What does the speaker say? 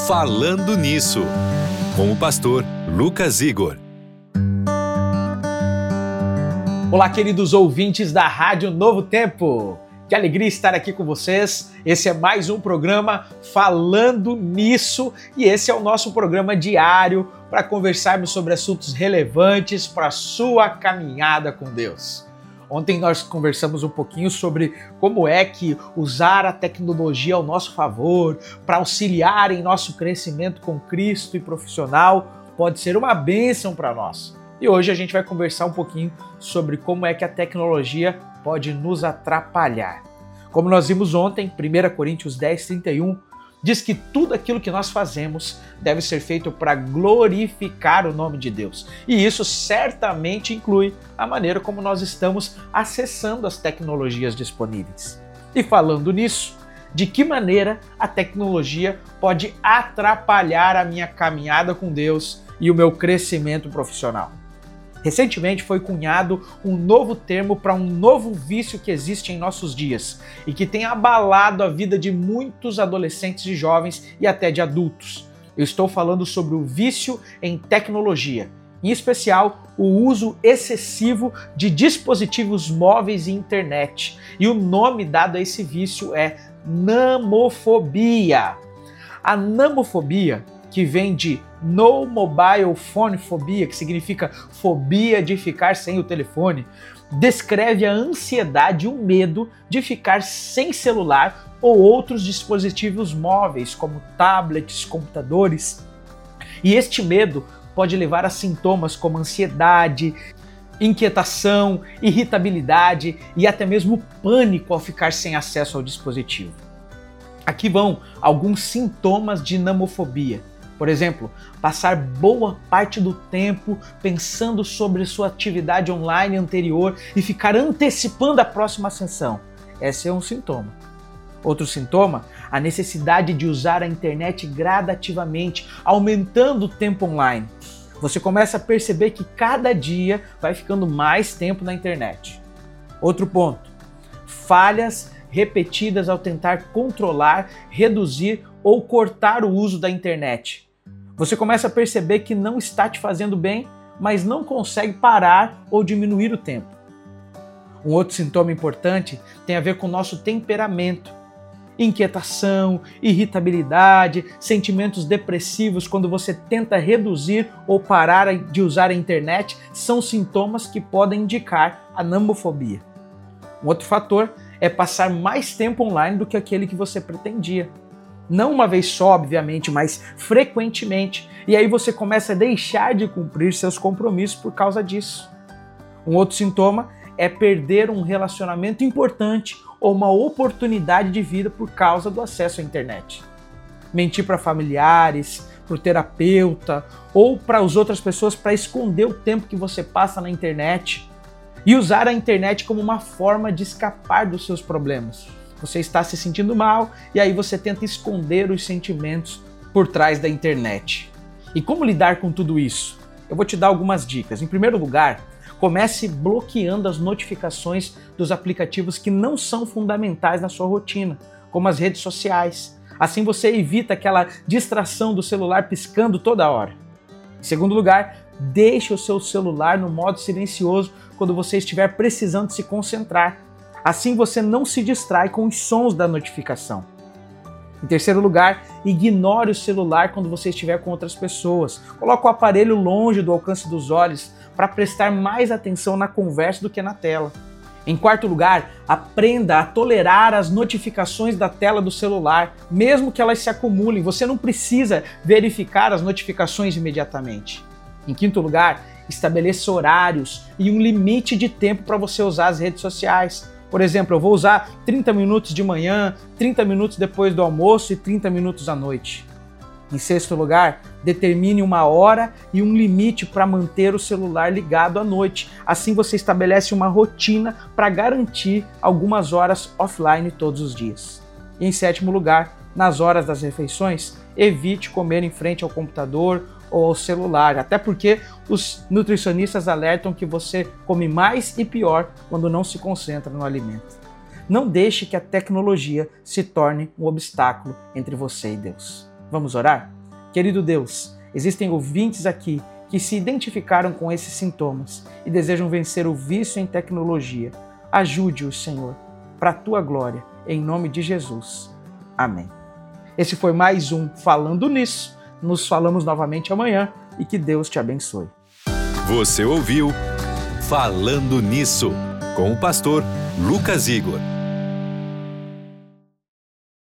Falando Nisso, com o pastor Lucas Igor. Olá, queridos ouvintes da Rádio Novo Tempo. Que alegria estar aqui com vocês. Esse é mais um programa Falando Nisso e esse é o nosso programa diário para conversarmos sobre assuntos relevantes para a sua caminhada com Deus. Ontem nós conversamos um pouquinho sobre como é que usar a tecnologia ao nosso favor para auxiliar em nosso crescimento com Cristo e profissional pode ser uma bênção para nós. E hoje a gente vai conversar um pouquinho sobre como é que a tecnologia pode nos atrapalhar. Como nós vimos ontem, 1 Coríntios 10:31, diz que tudo aquilo que nós fazemos deve ser feito para glorificar o nome de Deus. E isso certamente inclui a maneira como nós estamos acessando as tecnologias disponíveis. E falando nisso, de que maneira a tecnologia pode atrapalhar a minha caminhada com Deus e o meu crescimento profissional? Recentemente foi cunhado um novo termo para um novo vício que existe em nossos dias e que tem abalado a vida de muitos adolescentes e jovens e até de adultos. Eu estou falando sobre o vício em tecnologia, em especial o uso excessivo de dispositivos móveis e internet. E o nome dado a esse vício é namofobia. A namofobia, que vem de No Mobile Phone Phobia, que significa fobia de ficar sem o telefone, descreve a ansiedade e o medo de ficar sem celular ou outros dispositivos móveis, como tablets, computadores. E este medo pode levar a sintomas como ansiedade, inquietação, irritabilidade e até mesmo pânico ao ficar sem acesso ao dispositivo. Aqui vão alguns sintomas de namofobia. Por exemplo, passar boa parte do tempo pensando sobre sua atividade online anterior e ficar antecipando a próxima sessão. Esse é um sintoma. Outro sintoma, a necessidade de usar a internet gradativamente, aumentando o tempo online. Você começa a perceber que cada dia vai ficando mais tempo na internet. Outro ponto, falhas repetidas ao tentar controlar, reduzir ou cortar o uso da internet. Você começa a perceber que não está te fazendo bem, mas não consegue parar ou diminuir o tempo. Um outro sintoma importante tem a ver com o nosso temperamento. Inquietação, irritabilidade, sentimentos depressivos quando você tenta reduzir ou parar de usar a internet são sintomas que podem indicar a namofobia. Um outro fator é passar mais tempo online do que aquele que você pretendia. Não uma vez só, obviamente, mas frequentemente. E aí você começa a deixar de cumprir seus compromissos por causa disso. Um outro sintoma é perder um relacionamento importante ou uma oportunidade de vida por causa do acesso à internet. Mentir para familiares, para o terapeuta ou para as outras pessoas para esconder o tempo que você passa na internet. E usar a internet como uma forma de escapar dos seus problemas. Você está se sentindo mal e aí você tenta esconder os sentimentos por trás da internet. E como lidar com tudo isso? Eu vou te dar algumas dicas. Em primeiro lugar, comece bloqueando as notificações dos aplicativos que não são fundamentais na sua rotina, como as redes sociais. Assim você evita aquela distração do celular piscando toda hora. Em segundo lugar, deixe o seu celular no modo silencioso quando você estiver precisando se concentrar. Assim você não se distrai com os sons da notificação. Em terceiro lugar, ignore o celular quando você estiver com outras pessoas. Coloque o aparelho longe do alcance dos olhos para prestar mais atenção na conversa do que na tela. Em quarto lugar, aprenda a tolerar as notificações da tela do celular, mesmo que elas se acumulem. Você não precisa verificar as notificações imediatamente. Em quinto lugar, estabeleça horários e um limite de tempo para você usar as redes sociais. Por exemplo, eu vou usar 30 minutos de manhã, 30 minutos depois do almoço e 30 minutos à noite. Em sexto lugar, determine uma hora e um limite para manter o celular ligado à noite. Assim você estabelece uma rotina para garantir algumas horas offline todos os dias. E em sétimo lugar, nas horas das refeições, evite comer em frente ao computador ou ao celular, até porque os nutricionistas alertam que você come mais e pior quando não se concentra no alimento. Não deixe que a tecnologia se torne um obstáculo entre você e Deus. Vamos orar? Querido Deus, existem ouvintes aqui que se identificaram com esses sintomas e desejam vencer o vício em tecnologia. Ajude-os, Senhor, para a tua glória, em nome de Jesus. Amém. Esse foi mais um Falando Nisso. Nos falamos novamente amanhã e que Deus te abençoe. Você ouviu Falando Nisso, com o pastor Lucas Igor.